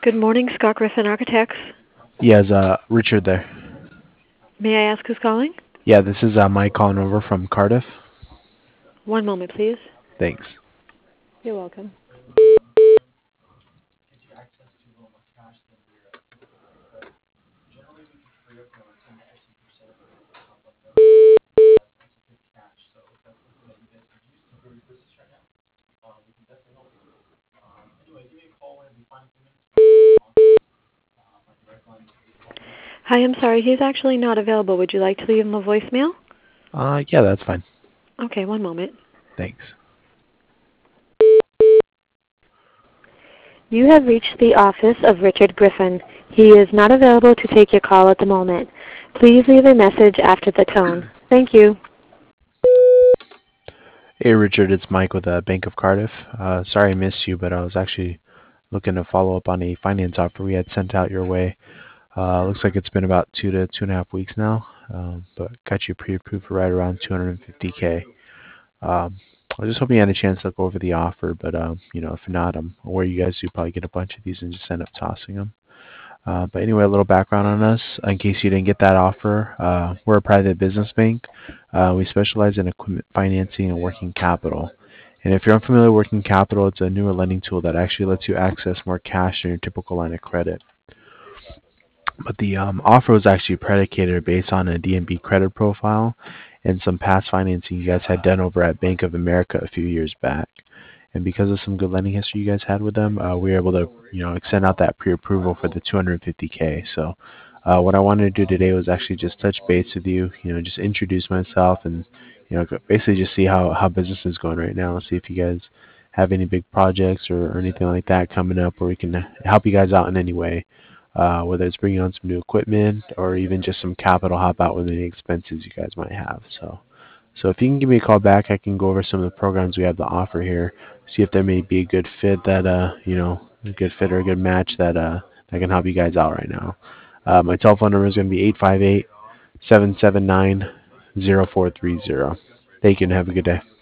Good morning, Scott Griffin Architects. Yeah, is Richard there? May I ask who's calling? Yeah, this is Mike calling over from Cardiff. One moment, please. Thanks. You're welcome. Hi, I'm sorry. He's actually not available. Would you like to leave him a voicemail? Yeah, that's fine. Okay, one moment. Thanks. You have reached the office of Richard Griffin. He is not available to take your call at the moment. Please leave a message after the tone. Thank you. Hey, Richard, it's Mike with Bank of Cardiff. Sorry I missed you, but I was actually looking to follow up on a finance offer we had sent out your way. Looks like it's been about 2 to 2.5 weeks now, but got you pre-approved for right around 250K. I was just hoping you had a chance to look over the offer, but if not, I'm aware you guys do probably get a bunch of these and just end up tossing them. But anyway, a little background on us, in case you didn't get that offer. We're a private business bank. We specialize in equipment financing and working capital. And if you're unfamiliar with working capital, it's a newer lending tool that actually lets you access more cash than your typical line of credit. But the offer was actually predicated based on a DNB credit profile and some past financing you guys had done over at Bank of America a few years back. And because of some good lending history you guys had with them, we were able to, extend out that pre-approval for the 250K. So what I wanted to do today was actually just touch base with you, just introduce myself and, basically just see how business is going right now. See if you guys have any big projects or anything like that coming up where we can help you guys out in any way. Whether it's bringing on some new equipment or even just some capital help out with any expenses you guys might have. So if you can give me a call back, I can go over some of the programs we have to offer here, see if there may be a good fit that, a good fit or a good match that can help you guys out right now. My telephone number is going to be 858-779-0430. Thank you and have a good day.